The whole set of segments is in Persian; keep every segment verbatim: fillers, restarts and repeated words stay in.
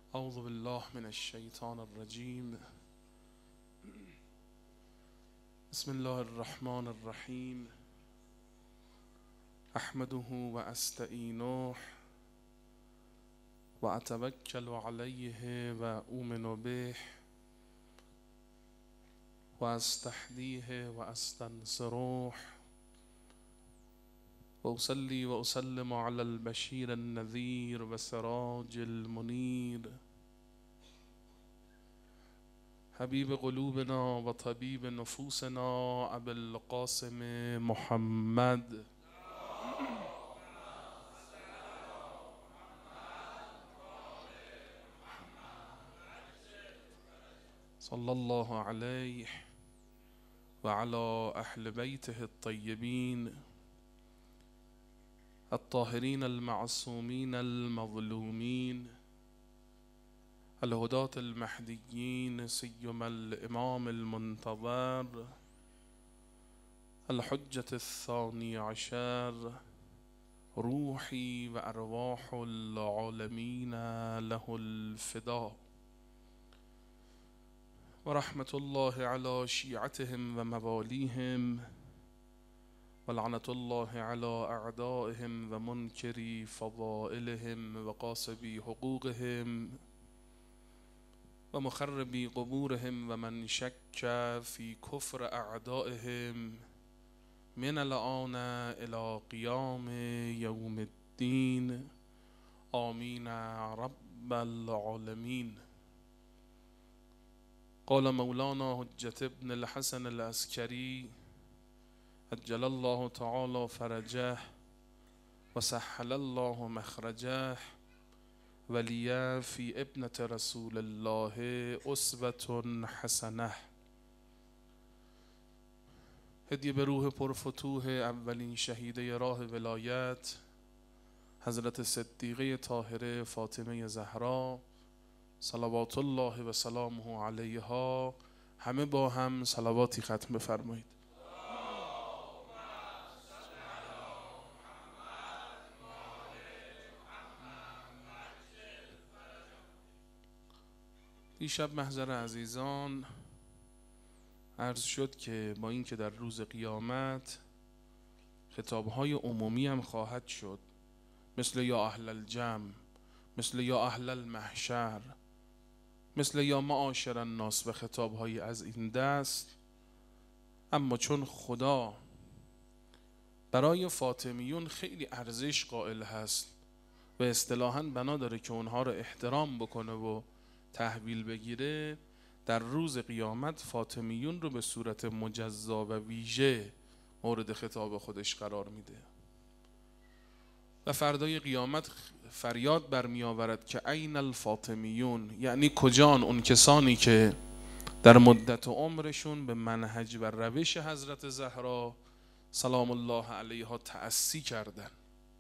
اعوذ بالله من الشیطان الرجیم. بسم الله الرحمن الرحیم. احمده و استعینه و اتوکل علیه و اؤمن به و استهدیه و استنصره و اصلی و اسلم علی البشیر النذیر و سراج المنیر حبیب قلوبنا و طبیب نفوسنا ابی القاسم محمد صلی الله علیه و علی اهل بیته الطیبین الطاهرین المعصومین المظلومین الهداة المهدیین سیما الامام المنتظر الحجة الثانی عشر روحی و ارواح العالمین له الفدا و رحمت الله علی شیعتهم و موالیهم و لعنت الله علی اعدائهم و منکری فضائلهم و قاسبی حقوقهم و مخربی قبورهم و من شک فی کفر اعدائهم من الآن الی قیام یوم الدین آمین رب العالمین. قال مولانا حجة ابن الحسن العسکری عجل الله تعالی فرجه و سهل الله مخرجه ولی فی ابنة رسول الله اسوة حسنه. هدیه به روح پرفتوح اولین شهیده راه ولایت حضرت صدیقه طاهره فاطمه زهرا صلوات الله و سلامه علیها. همه با هم صلواتی ختم بفرمایید. دیشب محضر عزیزان عرض شد که با اینکه در روز قیامت خطابهای عمومی هم خواهد شد، مثل یا اهل الجمع، مثل یا اهل المحشر، مثل یا معاشر الناس و خطابهای از این دست، اما چون خدا برای فاطمیون خیلی ارزش قائل هست و اصطلاحاً بنا داره که اونها رو احترام بکنه و تحویل بگیره، در روز قیامت فاطمیون رو به صورت مجزا و ویژه مورد خطاب خودش قرار میده و فردای قیامت فریاد برمی آورد که این الفاطمیون، یعنی کجان اون کسانی که در مدت عمرشون به منهج و روش حضرت زهرا سلام الله علیها تأسی کردن.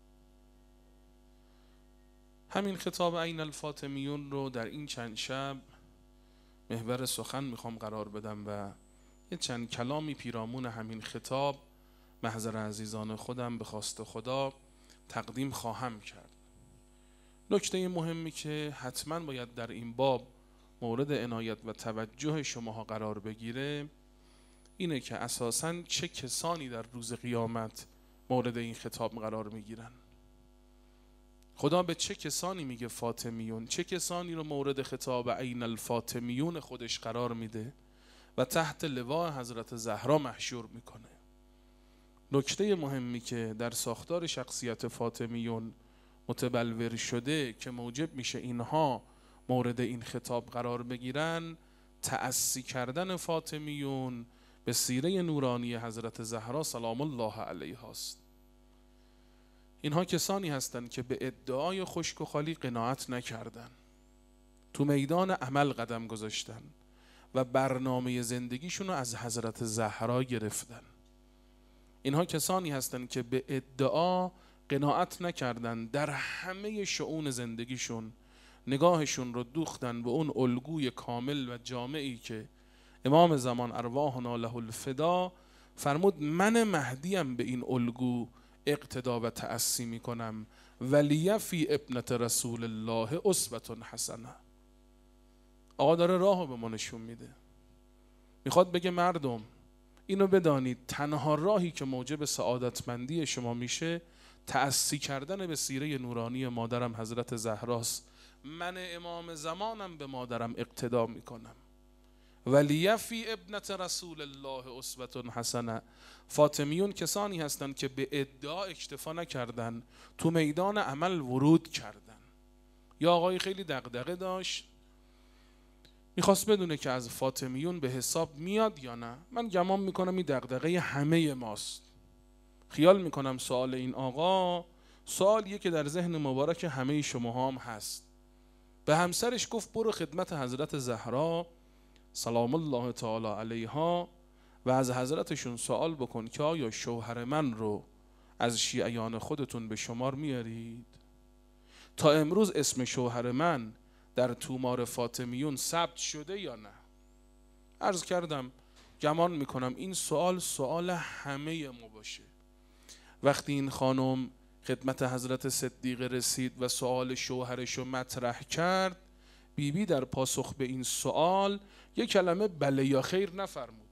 همین خطاب این الفاطمیون رو در این چند شب محور سخن میخوام قرار بدم و یه چند کلامی پیرامون همین خطاب محضر عزیزان خودم به خواست خدا تقدیم خواهم کرد. نکته مهمی که حتما باید در این باب مورد عنایت و توجه شماها قرار بگیره اینه که اساساً چه کسانی در روز قیامت مورد این خطاب قرار میگیرن. خدا به چه کسانی میگه فاطمیون؟ چه کسانی رو مورد خطاب عین الفاطمیون خودش قرار میده و تحت لواء حضرت زهرا محشور میکنه؟ نکته مهمی که در ساختار شخصیت فاطمیون متبلور شده که موجب میشه اینها مورد این خطاب قرار بگیرن، تأسی کردن فاطمیون به سیره نورانی حضرت زهرا سلام الله علیها است. اینها کسانی هستند که به ادعای خشک و خالی قناعت نکردن، تو میدان عمل قدم گذاشتن و برنامه زندگیشون رو از حضرت زهرا گرفتن. اینها کسانی هستند که به ادعا قناعت نکردن، در همه شؤون زندگیشون نگاهشون رو دوختن به اون الگوی کامل و جامعی که امام زمان ارواحنا له الفدا فرمود من مهدیم به این الگو اقتدا و تأسی میکنم ولی فی ابنة رسول الله اسوة حسنه. آقا داره راهو به ما نشون میده. میخواد بگه مردم اینو بدانید، تنها راهی که موجب سعادتمندی شما میشه تأسی کردن به سیره نورانی مادرم حضرت زهراست. من امام زمانم به مادرم اقتدا میکنم. ولیفی ابنت رسول الله اسوة حسنه. فاطمیون کسانی هستند که به ادعا اکتفا نکردن، تو میدان عمل ورود کردن. یا آقای خیلی دغدغه داشت، میخواست بدونه که از فاطمیون به حساب میاد یا نه. من گمان میکنم این دغدغه همه ماست. خیال میکنم سوال این آقا سوالیه که در ذهن مبارک همه شما هم هست. به همسرش گفت برو خدمت حضرت زهرا سلام الله تعالی علیها و از حضرتشون سوال بکن که آیا شوهر من رو از شیعیان خودتون به شمار میارید؟ تا امروز اسم شوهر من در تومار فاطمیون ثبت شده یا نه؟ عرض کردم گمان میکنم این سوال سوال همه ما باشه. وقتی این خانم خدمت حضرت صدیقه رسید و سوال شوهرش رو مطرح کرد، بیبی بی در پاسخ به این سوال یک کلمه بله یا خیر نفرمود.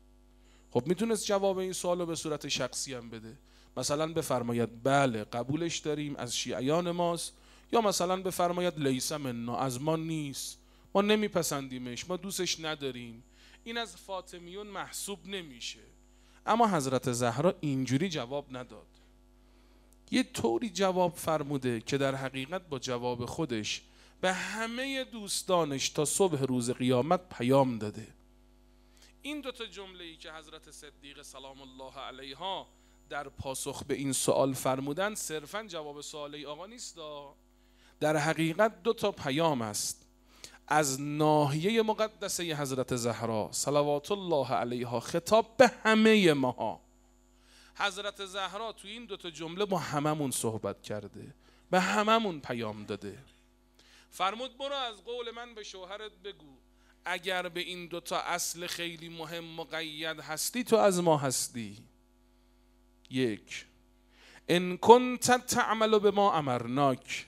خب میتونست جواب این سوال رو به صورت شخصی هم بده، مثلا بفرماید بله قبولش داریم از شیعیان ماست، یا مثلا بفرماید لیس منا از ما نیست، ما نمیپسندیمش، ما دوستش نداریم، این از فاطمیون محسوب نمیشه. اما حضرت زهرا اینجوری جواب نداد. یه طوری جواب فرموده که در حقیقت با جواب خودش به همه دوستانش تا صبح روز قیامت پیام داده. این دوتا جمله‌ای که حضرت صدیقه سلام الله علیها در پاسخ به این سوال فرمودن صرفاً جواب سوال آقا نیست، در حقیقت دو تا پیام است از ناحیه مقدسه حضرت زهرا صلوات الله علیها خطاب به همه ماها. حضرت زهرا تو این دو تا جمله با هممون صحبت کرده، به هممون پیام داده. فرمود برو از قول من به شوهرت بگو اگر به این دو تا اصل خیلی مهم مقید هستی تو از ما هستی. یک، ان کنت تعمل به ما امرناک،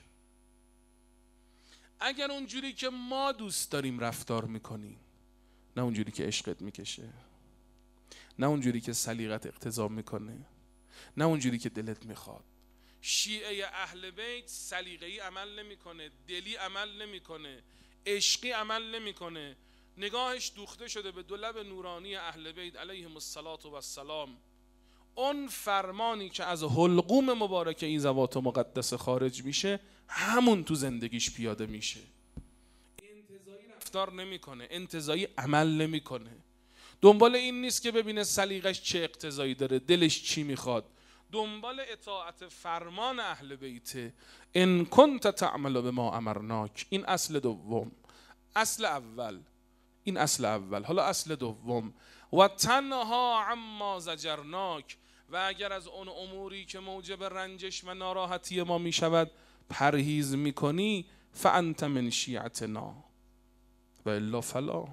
اگر اونجوری که ما دوست داریم رفتار میکنی، نه اونجوری که عشقت میکشه، نه اونجوری که سلیقت اقتضا میکنه، نه اونجوری که دلت میخواد. شیعه اهل بیت سلیقه‌ای عمل نمیکنه، دلی عمل نمیکنه، عشقی عمل نمیکنه، نگاهش دوخته شده به دو لب نورانی اهل بیت علیهم الصلاة و السلام. اون فرمانی که از حلقوم مبارک این ذوات مقدس خارج میشه همون تو زندگیش پیاده میشه. انتزاعی رفتار نمیکنه، انتزاعی عمل نمیکنه، دنبال این نیست که ببینه سلیقش چه اقتضایی داره، دلش چی میخواد، دنبال اطاعت فرمان اهل بیته. ان کنت تعمل به ما امرناک، این اصل دوم. اصل اول، این اصل اول. حالا اصل دوم، و تنها عما زجرناک، و اگر از اون اموری که موجب رنجش و ناراحتی ما میشود پرهیز میکنی، فانت من شیعتنا و الا فلا.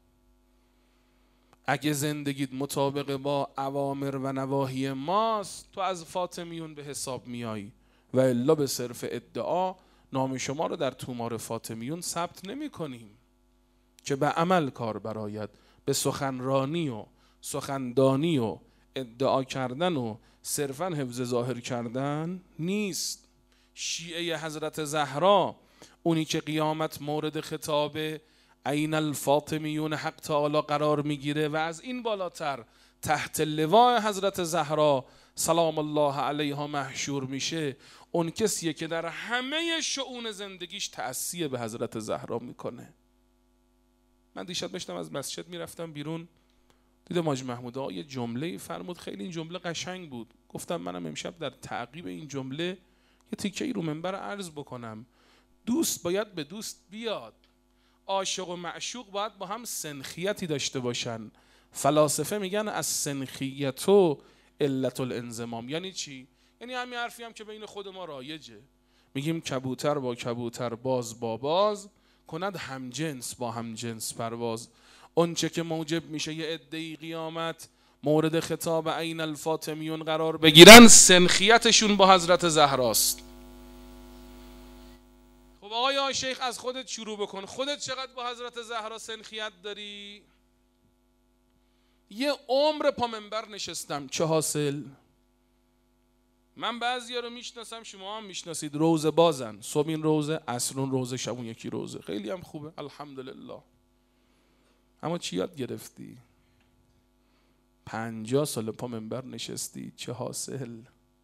اگه زندگیت مطابق با اوامر و نواهی ماست تو از فاطمیون به حساب میایی، و الا به صرف ادعا نام شما رو در تومار فاطمیون ثبت نمی کنیم که به عمل کار برآید، به سخنرانی و سخندانی و ادعا کردن و صرفاً حفظ ظاهر کردن نیست. شیعه حضرت زهرا، اونی که قیامت مورد خطاب عین الفاطمیون حق تعالی قرار میگیره و از این بالاتر تحت لواء حضرت زهرا سلام الله علیها محشور میشه، اون کسیه که در همه شؤون زندگیش تأسیه به حضرت زهرا میکنه. من دیشب داشتم از مسجد میرفتم بیرون، دیدم حاج محمود آقا یه جمله فرمود، خیلی این جمله قشنگ بود. گفتم منم امشب در تعقیب این جمله یه تیکه ای رو منبر عرض بکنم. دوست باید به دوست بیاد، عاشق و معشوق باید با هم سنخیتی داشته باشن. فلاسفه میگن از سنخیتو علت الانضمام. یعنی چی؟ یعنی همین حرفی هم که بین خود ما رایجه، میگیم کبوتر با کبوتر، باز با باز، کند هم جنس با هم جنس پرواز. اونچه که موجب میشه یه عده‌ای قیامت مورد خطاب عین الفاطمیون قرار بگیرن، سنخیتشون با حضرت زهراست. خب آقای یا شیخ از خودت شروع بکن، خودت چقدر با حضرت زهرا سنخیت داری؟ یه عمر پا منبر نشستم، چه حاصل؟ من بعضیا رو میشناسم، شما هم میشناسید، روزه بازن، صبح این روزه، عصر اون روزه، شب اون یکی روزه، خیلی هم خوبه الحمدلله. اما چی یاد گرفتی؟ پنجاه سال پا منبر نشستی، چه حاصل؟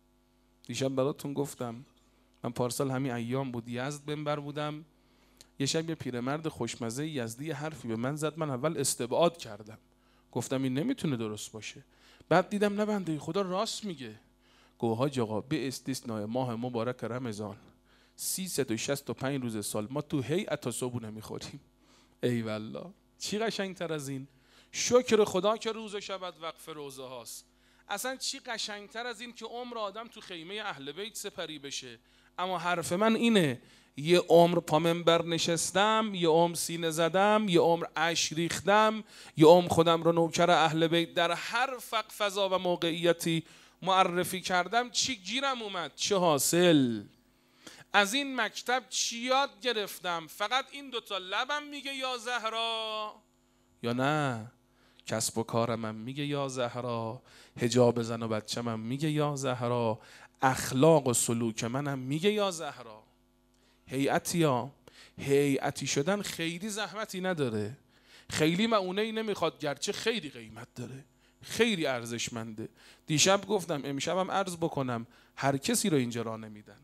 دیشب براتون گفتم، من پارسال همین ایام بود یزد منبر بودم، یه شب یه پیرمرد خوشمزه یزدی حرفی به من زد، من اول استبعاد کردم، گفتم این نمیتونه درست باشه، بعد دیدم نه بنده خدا راست میگه. گفت حاج آقا به استثنای ماه مبارک رمضان سیصد و شصت و پنج روز سال ما تو هیئت صبح نمیخوریم. ای والله چی قشنگتر از این؟ شکر خدا که روز و شب وقف روزه هاست. اصلا چی قشنگتر از این که عمر آدم تو خیمه اهل بیت سپری بشه. اما حرف من اینه، یه عمر پا منبر نشستم، یه عمر سینه زدم، یه عمر اشک ریختم، یه عمر خودم رو نوکر اهل بیت در هر فق فضا و موقعیتی معرفی کردم، چی گیرم اومد؟ چه حاصل؟ از این مکتب چی یاد گرفتم؟ فقط این دوتا لبم میگه یا زهرا، یا نه کسب و کارم میگه یا زهرا، حجاب زن و بچه‌م میگه یا زهرا، اخلاق و سلوک منم میگه یا زهرا. هیئتی ها هیئتی شدن خیلی زحمتی نداره، خیلی معونه‌ای نمیخواد، گرچه خیلی قیمت داره، خیلی ارزشمنده. دیشب گفتم، امشبم عرض بکنم، هر کسی رو اینجا راه نمیدن،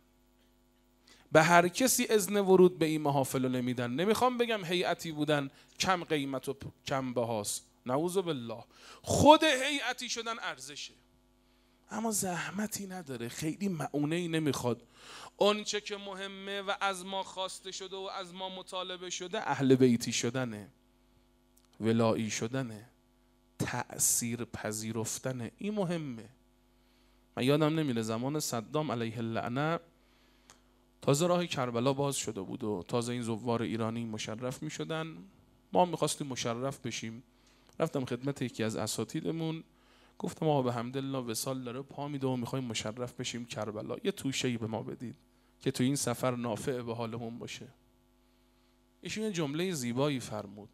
به هر کسی اذن ورود به این محافل رو نمیدن. نمیخوام بگم هیئتی بودن کم قیمت و کم بهاست، نعوذ بالله، خود هیئتی شدن ارزشه، اما زحمتی نداره، خیلی معونه‌ای نمیخواد. اون چه که مهمه و از ما خواسته شده و از ما مطالبه شده اهل بیتی شدنه، ولایی شدنه، تأثیر پذیرفتنه، این مهمه. من یادم نمیره زمان صدام علیه اللعنه تازه راه کربلا باز شده بود و تازه این زوار ایرانی مشرف میشدن، ما میخواستیم مشرف بشیم. رفتم خدمت یکی از اساتیدمون، گفتم آقا به حمدالله وصال داره پا میده و میخوایم مشرف بشیم کربلا، یه توشه‌ای به ما بدید که تو این سفر نافع به حالمون باشه. ایشون یه جمله زیبایی فرمود،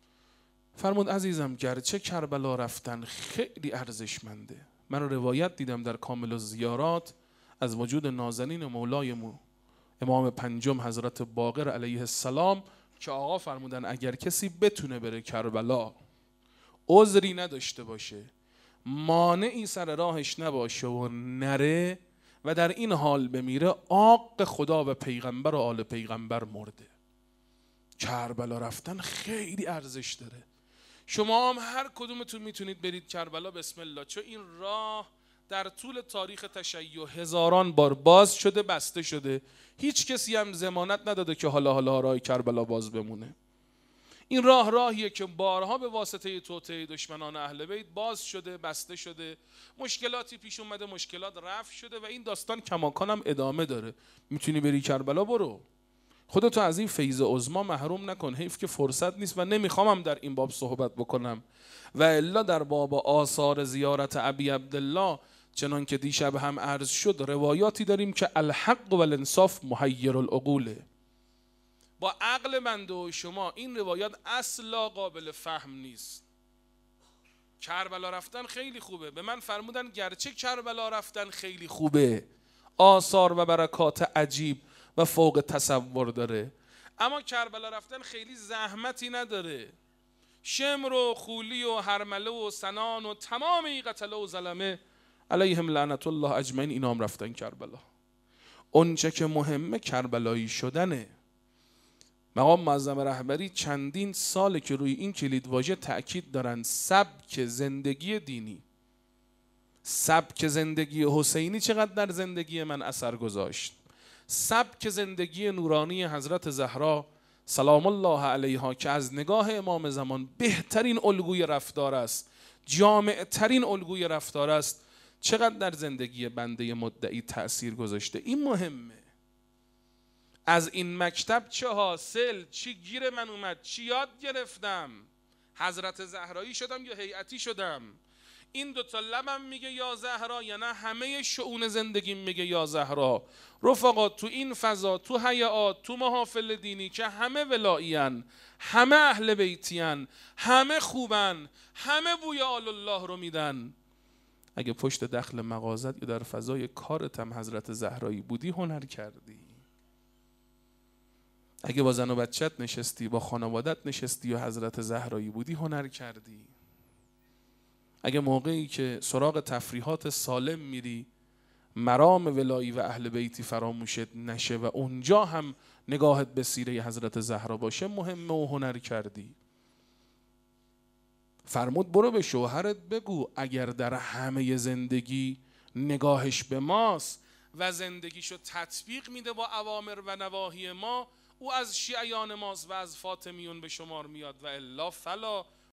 فرمود عزیزم گرچه کربلا رفتن خیلی ارزشمنده، من روایت دیدم در کامل الزیارات از وجود نازنین مولایمون امام پنجم حضرت باقر علیه السلام که آقا فرمودن اگر کسی بتونه بره کربلا، عذری نداشته باشه، مانعی سر راهش نباشه و نره و در این حال بمیره، عاق خدا و پیغمبر و آل پیغمبر مرده. کربلا رفتن خیلی ارزش داره. شما هم هر کدومتون میتونید برید کربلا، بسم الله، چون این راه در طول تاریخ تشیع هزاران بار باز شده بسته شده، هیچ کسی هم ضمانت نداده که حالا حالا راه کربلا باز بمونه. این راه راهیه که بارها به واسطه توطئه دشمنان اهل بیت باز شده، بسته شده، مشکلاتی پیش اومده، مشکلات رفع شده و این داستان کماکان هم ادامه داره. میتونی بری کربلا، برو، خودتو از این فیض عظما محروم نکن، حیف که فرصت نیست و نمیخوامم در این باب صحبت بکنم. و الا در باب آثار زیارت ابی عبدالله چنان که دیشب هم عرض شد، روایاتی داریم که الحق و الانصاف محیر العقوله. با عقل من و شما این روایات اصلا قابل فهم نیست. کربلا رفتن خیلی خوبه، به من فرمودن گرچه کربلا رفتن خیلی خوبه، آثار و برکات عجیب و فوق تصور داره، اما کربلا رفتن خیلی زحمتی نداره. شمر و خولی و هرمله و سنان و تمام این قتله و ظلمه علیهم لعنت الله اجمعین اینا هم رفتن کربلا. اون چه که مهمه کربلایی شدنه. مقام معظم رهبری چندین ساله که روی این کلید واژه تأکید دارن، سبک زندگی دینی، سبک زندگی حسینی چقدر در زندگی من اثر گذاشت، سبک زندگی نورانی حضرت زهرا سلام الله علیها که از نگاه امام زمان بهترین الگوی رفتار است، جامع ترین الگوی رفتار است، چقدر در زندگی بنده مدعی تأثیر گذاشته. این مهمه. از این مکتب چه حاصل؟ چی گیر من اومد؟ چی یاد گرفتم؟ حضرت زهرایی شدم یا هیئتی شدم؟ این دوتا لبم میگه یا زهرا یا نه همه شؤون زندگیم میگه یا زهرا. رفقا تو این فضا، تو حیات، تو محافل دینی که همه ولایین، همه اهل بیتین، همه خوبن، همه بوی آل الله رو میدن، اگه پشت دخل مغازت یا در فضای کارت هم حضرت زهرایی بودی هنر کردی. اگه با زن و بچت نشستی، با خانوادت نشستی و حضرت زهرایی بودی هنر کردی. اگه موقعی که سراغ تفریحات سالم میری مرام ولایی و اهل بیتی فراموشت نشه و اونجا هم نگاهت به سیره حضرت زهرا باشه مهمه و هنر کردی. فرمود برو به شوهرت بگو اگر در همه زندگی نگاهش به ماست و زندگیشو تطبیق میده با اوامر و نواهی ما، او از شیعیان ماست و از فاطمیون به شمار میاد و الا فلا.